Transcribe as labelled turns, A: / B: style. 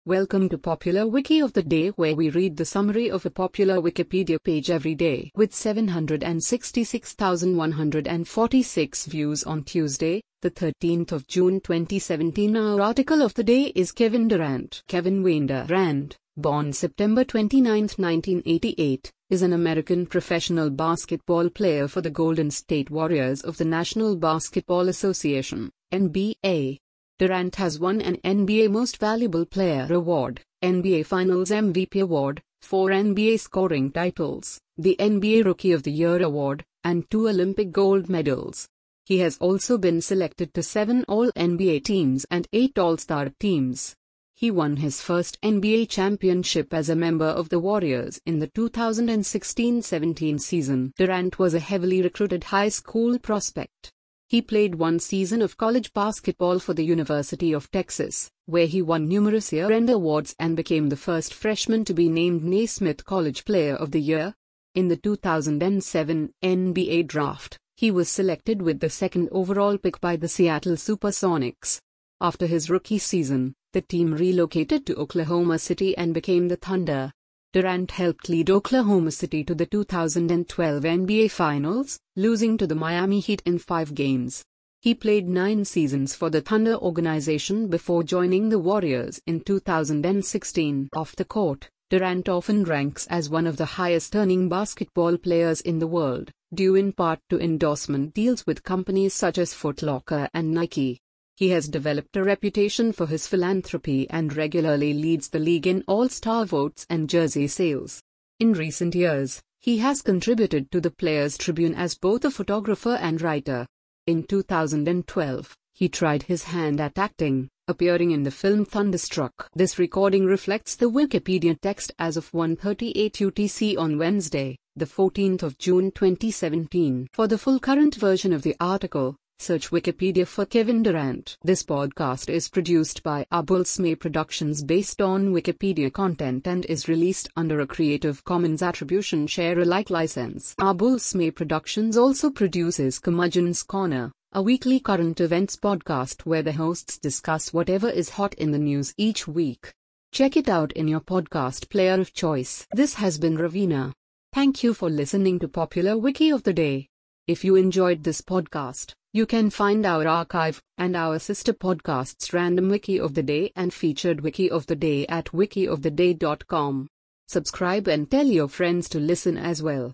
A: Welcome to Popular Wiki of the Day, where we read the summary of a popular Wikipedia page every day. With 766,146 views on Tuesday, the 13th of June 2017, our article of the day is Kevin Durant. Kevin Wayne Durant, born September 29, 1988, is an American professional basketball player for the Golden State Warriors of the National Basketball Association, NBA. Durant has won an NBA Most Valuable Player award, NBA Finals MVP award, 4 NBA scoring titles, the NBA Rookie of the Year award, and 2 Olympic gold medals. He has also been selected to 7 All-NBA teams and 8 All-Star teams. He won his first NBA championship as a member of the Warriors in the 2016-17 season. Durant was a heavily recruited high school prospect. He played 1 season of college basketball for the University of Texas, where he won numerous year-end awards and became the first freshman to be named Naismith College Player of the Year. In the 2007 NBA Draft, he was selected with the 2nd overall pick by the Seattle Supersonics. After his rookie season, the team relocated to Oklahoma City and became the Thunder. Durant helped lead Oklahoma City to the 2012 NBA Finals, losing to the Miami Heat in 5 games. He played 9 seasons for the Thunder organization before joining the Warriors in 2016. Off the court, Durant often ranks as one of the highest-earning basketball players in the world, due in part to endorsement deals with companies such as Foot Locker and Nike. He has developed a reputation for his philanthropy and regularly leads the league in All-Star votes and jersey sales. In recent years, he has contributed to the Players Tribune as both a photographer and writer. In 2012, he tried his hand at acting, appearing in the film Thunderstruck. This recording reflects the Wikipedia text as of 1:38 UTC on Wednesday, the 14th of June 2017. For the full current version of the article, search Wikipedia for Kevin Durant. This podcast is produced by Abul Smay Productions based on Wikipedia content and is released under a Creative Commons Attribution Share Alike license. Abul Smay Productions also produces Curmudgeon's Corner, a weekly current events podcast where the hosts discuss whatever is hot in the news each week. Check it out in your podcast player of choice. This has been Ravina. Thank you for listening to Popular Wiki of the Day. If you enjoyed this podcast, you can find our archive and our sister podcasts Random Wiki of the Day and Featured Wiki of the Day at wikiontheday.com. Subscribe and tell your friends to listen as well.